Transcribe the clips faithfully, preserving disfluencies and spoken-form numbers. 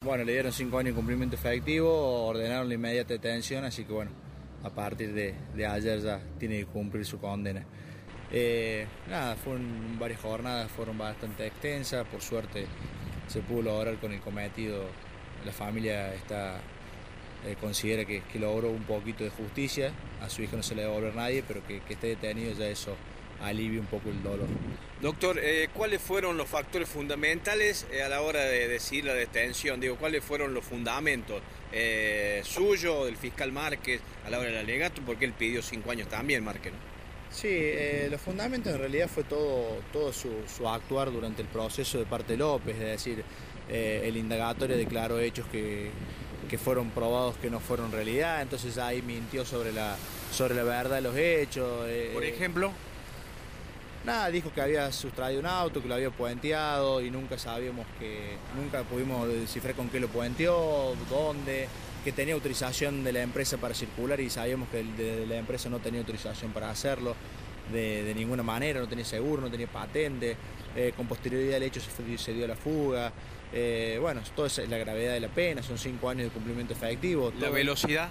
bueno, le dieron cinco años de cumplimiento efectivo, ordenaron la inmediata detención, así que bueno, a partir de, de ayer ya tiene que cumplir su condena. Eh, nada, fueron varias jornadas, fueron bastante extensas, por suerte se pudo lograr con el cometido, la familia está, eh, considera que, que logró un poquito de justicia, a su hijo no se le debe devolver nadie, pero que, que esté detenido ya eso alivia un poco el dolor. Doctor, eh, ¿cuáles fueron los factores fundamentales eh, a la hora de decidir la detención? Digo, ¿cuáles fueron los fundamentos eh, suyo, del fiscal Márquez, a la hora del alegato? Porque él pidió cinco años también, Márquez, ¿no? Sí, eh, los fundamentos en realidad fue todo, todo su, su actuar durante el proceso de parte de López, es decir, eh, el indagatorio declaró hechos que, que fueron probados que no fueron realidad, entonces ahí mintió sobre la, sobre la verdad de los hechos. Eh, Por ejemplo... Nada, dijo que había sustraído un auto, que lo había puenteado y nunca sabíamos que, nunca pudimos descifrar con qué lo puenteó, dónde, que tenía autorización de la empresa para circular y sabíamos que el de la empresa no tenía autorización para hacerlo de, de ninguna manera, no tenía seguro, no tenía patente, eh, con posterioridad del hecho se, fue, se dio la fuga, eh, bueno, toda esa es la gravedad de la pena, son cinco años de cumplimiento efectivo. ¿La velocidad?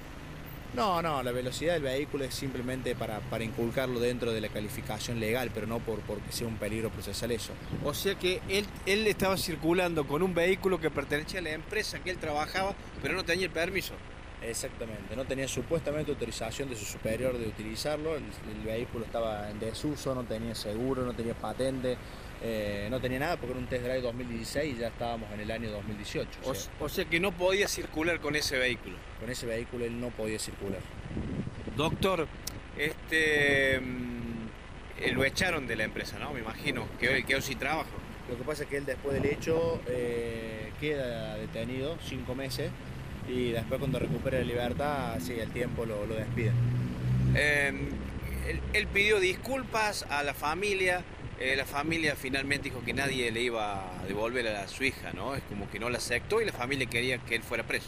No, no, la velocidad del vehículo es simplemente para, para inculcarlo dentro de la calificación legal, pero no por porque sea un peligro procesal eso. O sea que él, él estaba circulando con un vehículo que pertenecía a la empresa que él trabajaba, pero no tenía el permiso. Exactamente, no tenía supuestamente autorización de su superior de utilizarlo, el, el vehículo estaba en desuso, no tenía seguro, no tenía patente, eh, no tenía nada porque era un test drive dos mil dieciséis y ya estábamos en el año dos mil dieciocho. O, o, sea, o sea que no podía circular con ese vehículo. Con ese vehículo él no podía circular. Doctor, este, eh, lo echaron de la empresa, ¿no? Me imagino, que quedó sin trabajo. Lo que pasa es que él después del hecho eh, queda detenido cinco meses y después cuando recupera la libertad, sí, el tiempo lo, lo despiden. Eh, él, él pidió disculpas a la familia, eh, la familia finalmente dijo que nadie le iba a devolver a su hija, ¿no? Es como que no la aceptó y la familia quería que él fuera preso.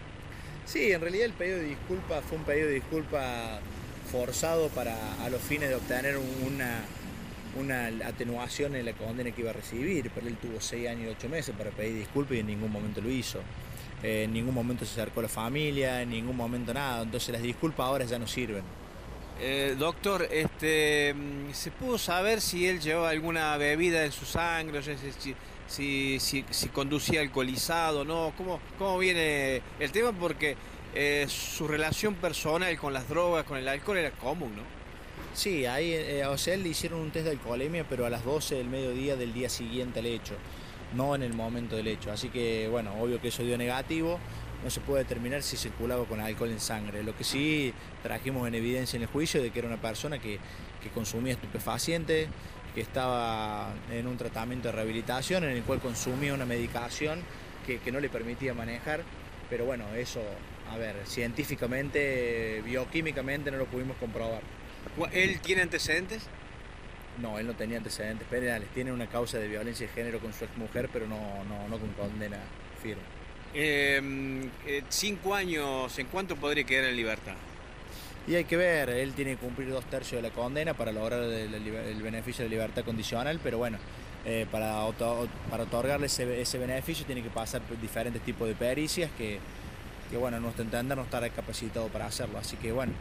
Sí, en realidad el pedido de disculpas fue un pedido de disculpas forzado para a los fines de obtener una, una atenuación en la condena que iba a recibir, pero él tuvo seis años y ocho meses para pedir disculpas y en ningún momento lo hizo. Eh, en ningún momento se acercó a la familia, en ningún momento nada, entonces las disculpas ahora ya no sirven. Eh, doctor, este, ¿se pudo saber si él llevaba alguna bebida en su sangre? O sea, si, si, si, si conducía alcoholizado, ¿no? ¿Cómo, cómo viene el tema? Porque eh, su relación personal con las drogas, con el alcohol era común, ¿no? Sí, ahí, eh, o sea, él le hicieron un test de alcoholemia, pero a las doce del mediodía del día siguiente al hecho, no en el momento del hecho. Así que, bueno, obvio que eso dio negativo. No se puede determinar si circulaba con alcohol en sangre. Lo que sí trajimos en evidencia en el juicio de que era una persona que, que consumía estupefacientes, que estaba en un tratamiento de rehabilitación en el cual consumía una medicación que, que no le permitía manejar. Pero bueno, eso, a ver, científicamente, bioquímicamente no lo pudimos comprobar. ¿Él tiene antecedentes? No, él no tenía antecedentes penales. Tiene una causa de violencia de género con su exmujer, pero no, no, no con condena firme. Eh, eh, cinco años, ¿en cuánto podría quedar en libertad? Y hay que ver, él tiene que cumplir dos tercios de la condena para lograr el, el, el beneficio de libertad condicional, pero bueno, eh, para, auto, para otorgarle ese, ese beneficio tiene que pasar por diferentes tipos de pericias que, que bueno, a nuestro entender no estará capacitado para hacerlo, así que bueno,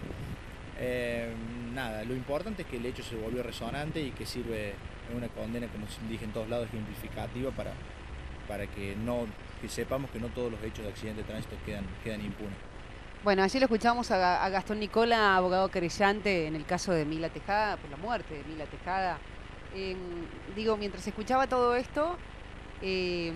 eh, nada, lo importante es que el hecho se volvió resonante y que sirve en una condena, como dije en todos lados, ejemplificativa para, para que no... que sepamos que no todos los hechos de accidente de tránsito quedan, quedan impunes. Bueno, así lo escuchamos a, a Gastón Nicola, abogado querellante en el caso de Mila Tejada, por la muerte de Mila Tejada. Eh, digo, mientras escuchaba todo esto, eh,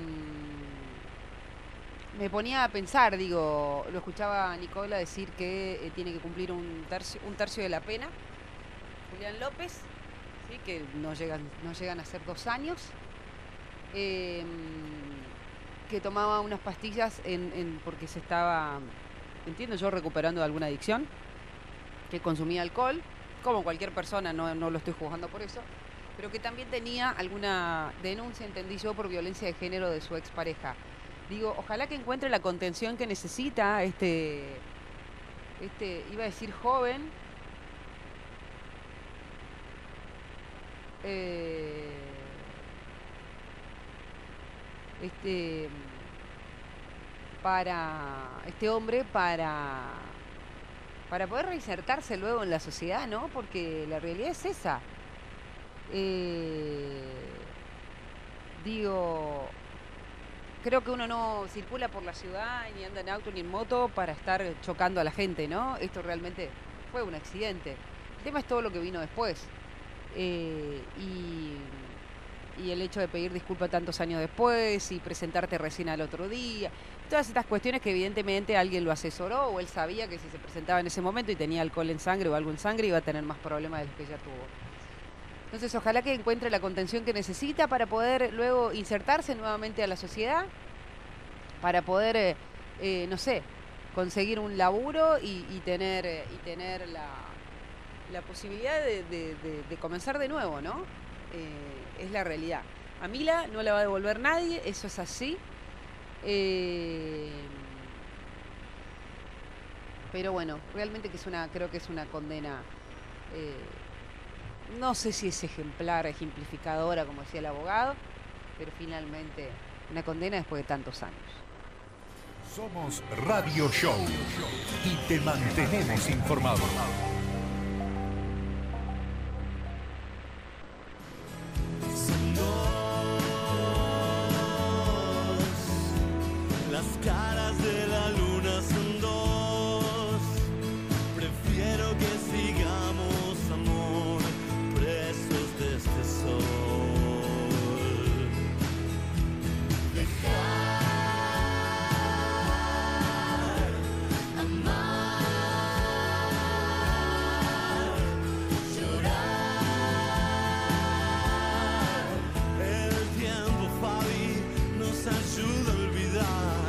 me ponía a pensar, digo, lo escuchaba a Nicola decir que eh, tiene que cumplir un tercio, un tercio de la pena. Julián López, ¿sí? Que no llegan, no llegan a ser dos años. Eh, que tomaba unas pastillas en, en, porque se estaba, entiendo yo, recuperando de alguna adicción, que consumía alcohol, como cualquier persona, no, no lo estoy juzgando por eso, pero que también tenía alguna denuncia, entendí yo, por violencia de género de su expareja. Digo, ojalá que encuentre la contención que necesita este, este iba a decir joven, eh, este para este hombre para, para poder reinsertarse luego en la sociedad, ¿no? Porque la realidad es esa. Eh, digo, creo que uno no circula por la ciudad ni anda en auto ni en moto para estar chocando a la gente, ¿no? Esto realmente fue un accidente. El tema es todo lo que vino después. Eh, y, y el hecho de pedir disculpas tantos años después y presentarte recién al otro día. Todas estas cuestiones que evidentemente alguien lo asesoró o él sabía que si se presentaba en ese momento y tenía alcohol en sangre o algo en sangre iba a tener más problemas de los que ya tuvo. Entonces ojalá que encuentre la contención que necesita para poder luego insertarse nuevamente a la sociedad, para poder, eh, eh, no sé, conseguir un laburo y, y tener, eh, y tener la, la posibilidad de, de, de, de comenzar de nuevo, ¿no? Eh, es la realidad. A Mila no la va a devolver nadie, eso es así. Eh, pero bueno, realmente que es una, creo que es una condena, eh, no sé si es ejemplar, ejemplificadora, como decía el abogado, pero finalmente una condena después de tantos años. Somos Radio Show y te mantenemos informado. Las caras de la luna son dos. Prefiero que sigamos, amor, presos de este sol. Dejar, amar, llorar. El tiempo, Fabi, nos ayuda a olvidar.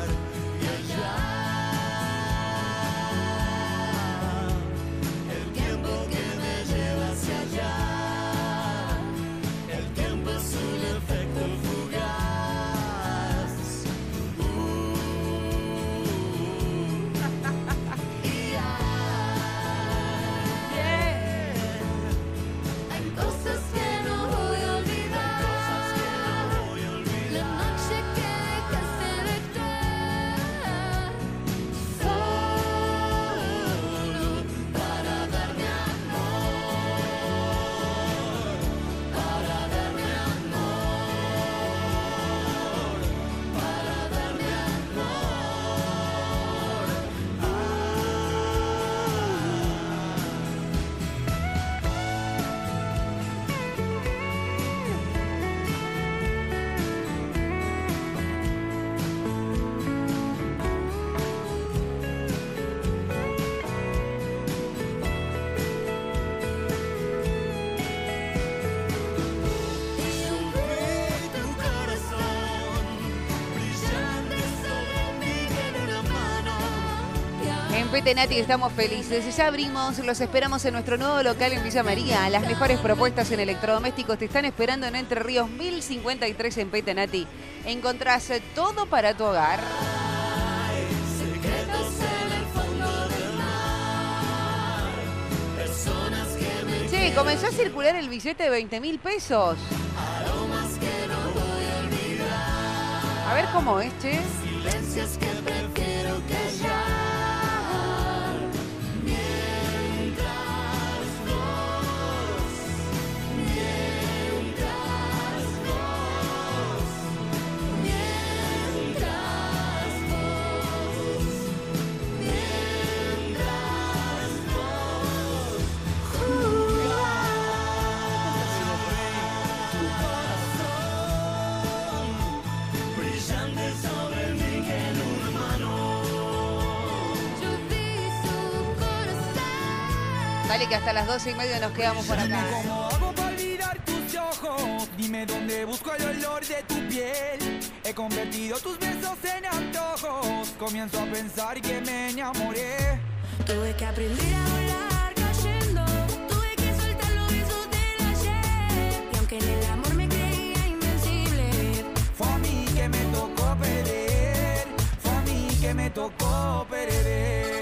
En Pete Nati estamos felices. Ya abrimos, los esperamos en nuestro nuevo local en Villa María. Las mejores propuestas en electrodomésticos te están esperando en Entre Ríos mil cincuenta y tres en Pete Nati. Encontrás todo para tu hogar. Che, comenzó a circular el billete de veinte mil pesos. A ver cómo es, che. Silencios que prefiero callar. Dale que hasta las doce y media nos quedamos por acá. ¿Cómo hago para olvidar tus ojos? Dime dónde busco el olor de tu piel. He convertido tus besos en antojos. Comienzo a pensar que me enamoré. Tuve que aprender a volar cayendo. Tuve que soltar los besos del ayer. Y aunque en el amor me creía invencible, fue a mí que me tocó perder. Fue a mí que me tocó perder.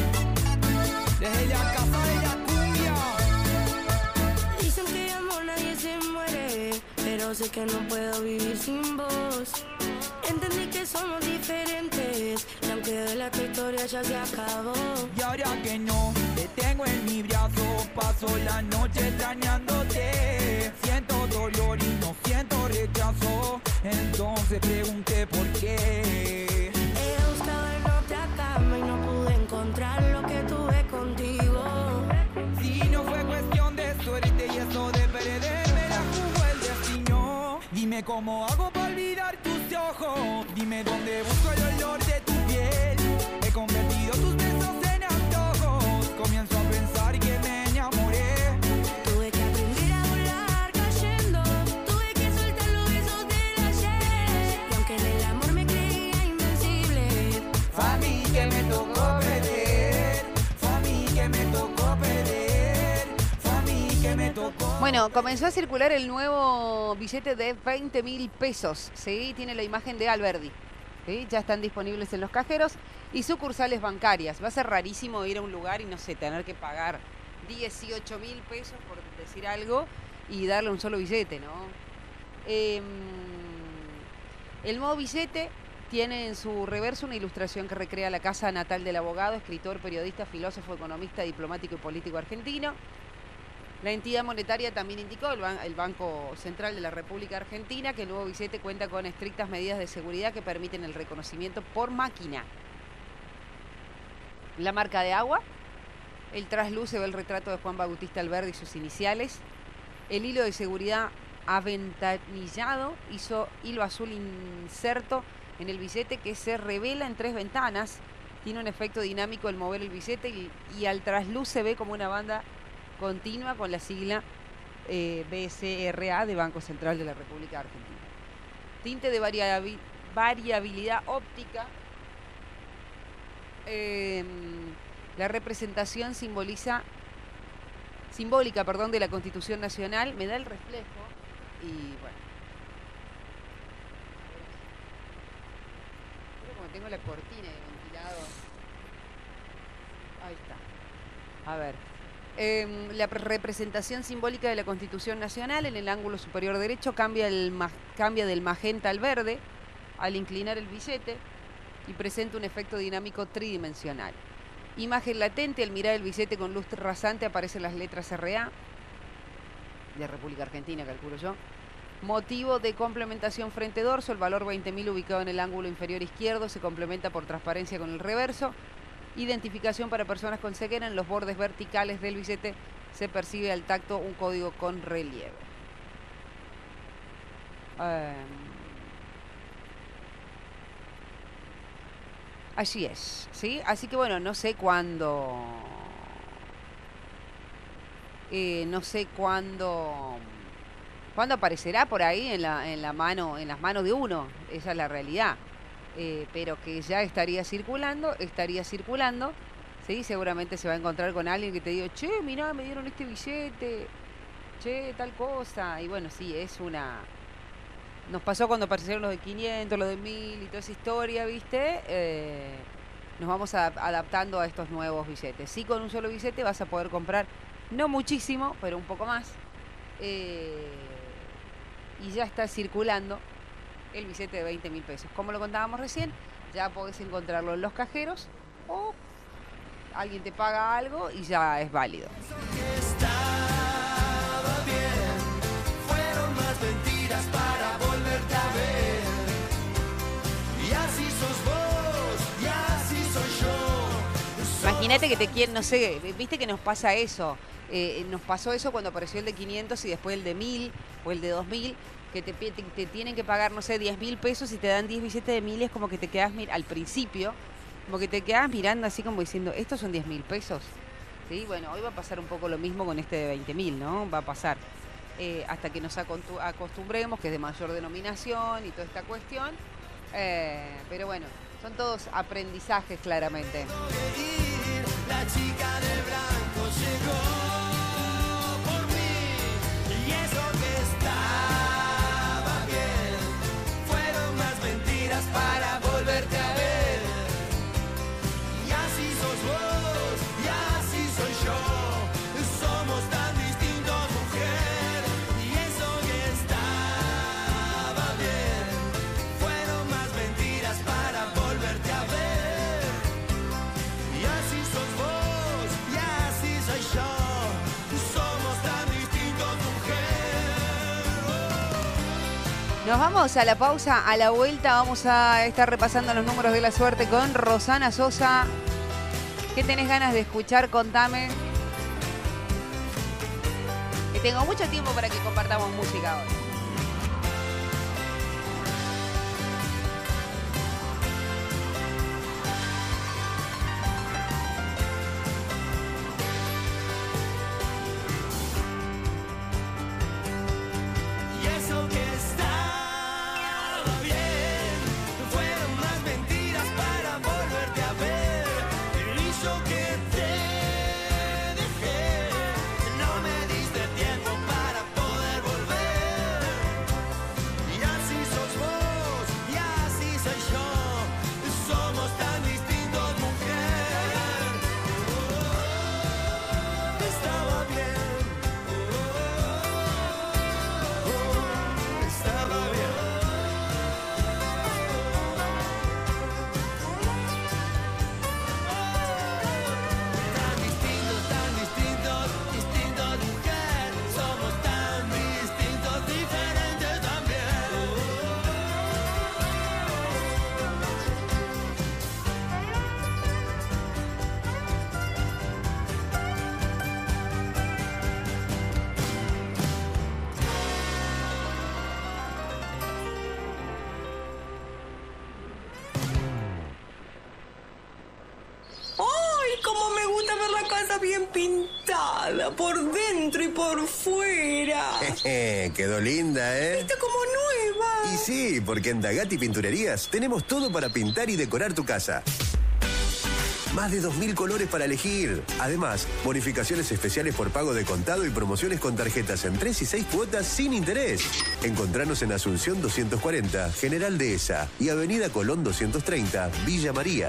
dicen que amor nadie pero sé que no puedo vivir sin vos. Entendí que somos diferentes, y aunque la tu historia ya se acabó. Y ahora que no te tengo en mi brazo, paso la noche extrañándote. Siento dolor y no siento rechazo, entonces pregunté por qué. He buscado en otra cama y no pude encontrar lo que tuve contigo. Si no fue cuestión de suerte y eso de perderme la jugó el destino. Dime cómo hago para olvidar tus ojos, dime dónde busco el olor de tu piel. He convertido tus besos en antojos, comienzo a pensar que me enamoré. Tuve que aprender a volar cayendo, tuve que soltar los besos del ayer. Y aunque en el amor me creía invencible, Fue a mí que me tocó perder, fue a mí que me tocó perder, fue a mí que me tocó. Bueno, comenzó a circular el nuevo billete de veinte mil pesos. ¿Sí? Tiene la imagen de Alberdi. ¿Sí? Ya están disponibles en los cajeros y sucursales bancarias. Va a ser rarísimo ir a un lugar y no sé, tener que pagar dieciocho mil pesos por decir algo y darle un solo billete, ¿no? Eh, el nuevo billete tiene en su reverso una ilustración que recrea la casa natal del abogado, escritor, periodista, filósofo, economista, diplomático y político argentino. La entidad monetaria también indicó, el, ban el Banco Central de la República Argentina, que el nuevo billete cuenta con estrictas medidas de seguridad que permiten el reconocimiento por máquina. La marca de agua, el trasluce ve el retrato de Juan Bautista Alberdi y sus iniciales. El hilo de seguridad aventanillado hizo hilo azul inserto en el billete que se revela en tres ventanas. Tiene un efecto dinámico al mover el billete y, y al trasluz se ve como una banda continua con la sigla eh, B C R A de Banco Central de la República Argentina. Tinte de variabi variabilidad óptica. Eh, la representación simboliza simbólica, perdón, de la Constitución Nacional. Me da el reflejo y bueno. Creo como tengo la cortina de ventilado. Ahí está. A ver. Eh, la representación simbólica de la Constitución Nacional en el ángulo superior derecho cambia, el cambia del magenta al verde al inclinar el billete y presenta un efecto dinámico tridimensional. Imagen latente, al mirar el billete con luz rasante aparecen las letras R A de República Argentina, calculo yo. Motivo de complementación frente dorso, el valor veinte mil ubicado en el ángulo inferior izquierdo se complementa por transparencia con el reverso. Identificación para personas con ceguera, en los bordes verticales del billete se percibe al tacto un código con relieve. Eh, así es, ¿sí? Así que bueno, no sé cuándo... Eh, no sé cuándo... ¿Cuándo aparecerá por ahí en la, en la mano, en las manos de uno? Esa es la realidad. Eh, pero que ya estaría circulando, estaría circulando, ¿sí? Seguramente se va a encontrar con alguien que te diga, che, mirá, me dieron este billete, che, tal cosa. Y bueno, sí, es una... Nos pasó cuando aparecieron los de quinientos, los de mil y toda esa historia, ¿viste? Eh, nos vamos a, adaptando a estos nuevos billetes. Sí, con un solo billete vas a poder comprar, no muchísimo, pero un poco más. Eh, y ya está circulando el billete de veinte mil pesos. Como lo contábamos recién, ya podés encontrarlo en los cajeros o alguien te paga algo y ya es válido. Estaba bien, fueron más mentiras para volverte a ver. Y así sos vos, y así soy yo. Imagínate que te quieren, no sé, viste que nos pasa eso. Eh, nos pasó eso cuando apareció el de quinientos y después el de mil o el de dos mil. Que te, te, te tienen que pagar, no sé, diez mil pesos y te dan diez billetes de mil, es como que te quedas, al principio, como que te quedas mirando así como diciendo, ¿estos son diez mil pesos? Sí, bueno, hoy va a pasar un poco lo mismo con este de veinte mil, ¿no? Va a pasar eh, hasta que nos acostumbremos, que es de mayor denominación y toda esta cuestión. Eh, pero bueno, son todos aprendizajes claramente. La chica del blanco llegó. Para volverte a ver. Y así sos vos, y así soy yo. Somos tan distintos, mujer. Y eso que está Nos vamos a la pausa, a la vuelta vamos a estar repasando los números de la suerte con Rosana Sosa. ¿Qué tenés ganas de escuchar? Contame. Que tengo mucho tiempo para que compartamos música hoy. Bien pintada, por dentro y por fuera. Quedó linda, ¿eh? Está como nueva. Y sí, porque en Dagatti Pinturerías tenemos todo para pintar y decorar tu casa. Más de dos mil colores para elegir. Además, bonificaciones especiales por pago de contado y promociones con tarjetas en tres y seis cuotas sin interés. Encontranos en Asunción doscientos cuarenta, General Dehesa y Avenida Colón doscientos treinta, Villa María.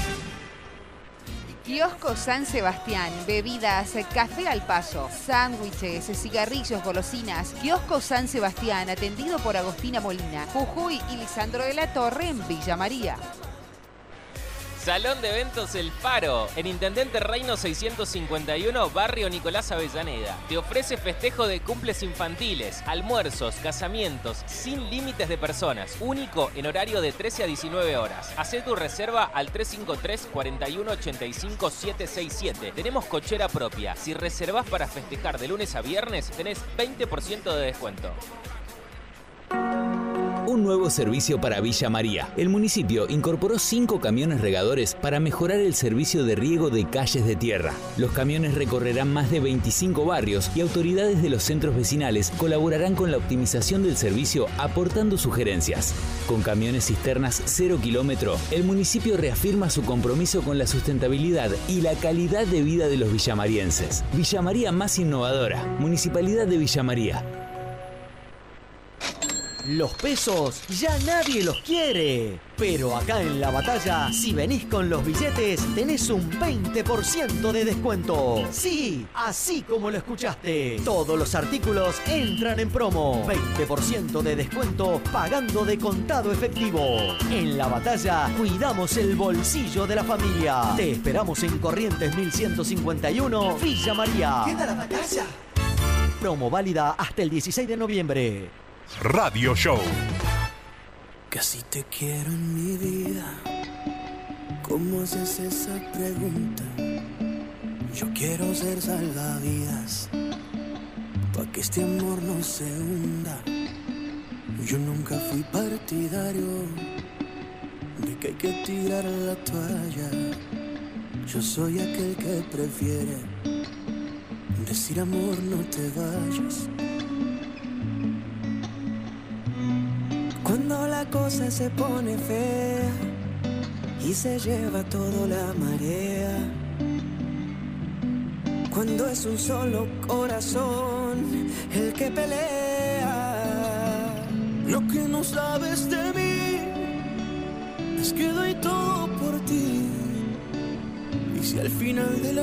Kiosco San Sebastián, bebidas, café al paso, sándwiches, cigarrillos, golosinas. Kiosco San Sebastián, atendido por Agostina Molina, Jujuy y Lisandro de la Torre en Villa María. Salón de Eventos El Faro, en Intendente Reino seiscientos cincuenta y uno, Barrio Nicolás Avellaneda. Te ofrece festejo de cumples infantiles, almuerzos, casamientos, sin límites de personas. Único en horario de trece a diecinueve horas. Hacé tu reserva al tres cinco tres, cuatro uno, ocho cinco, siete seis siete. Tenemos cochera propia. Si reservás para festejar de lunes a viernes, tenés veinte por ciento de descuento. Un nuevo servicio para Villa María. El municipio incorporó cinco camiones regadores para mejorar el servicio de riego de calles de tierra. Los camiones recorrerán más de veinticinco barrios y autoridades de los centros vecinales colaborarán con la optimización del servicio aportando sugerencias. Con camiones cisternas cero kilómetro, el municipio reafirma su compromiso con la sustentabilidad y la calidad de vida de los villamarienses. Villa María más innovadora. Municipalidad de Villa María. Los pesos ya nadie los quiere. Pero acá en La Batalla, si venís con los billetes, tenés un veinte por ciento de descuento. Sí, así como lo escuchaste. Todos los artículos entran en promo. veinte por ciento de descuento pagando de contado efectivo. En La Batalla, cuidamos el bolsillo de la familia. Te esperamos en Corrientes mil ciento cincuenta y uno, Villa María. ¡Queda La Batalla! Promo válida hasta el dieciséis de noviembre. Radio Show. Casi te quiero en mi vida. ¿Cómo haces esa pregunta? Yo quiero ser salvavidas pa' que este amor no se hunda. Yo nunca fui partidario de que hay que tirar la toalla. Yo soy aquel que prefiere decir amor no te vayas. Cuando la cosa se pone fea y se lleva todo la marea. Cuando es un solo corazón el que pelea. Lo que no sabes de mí es que doy todo por ti. Y si al final de la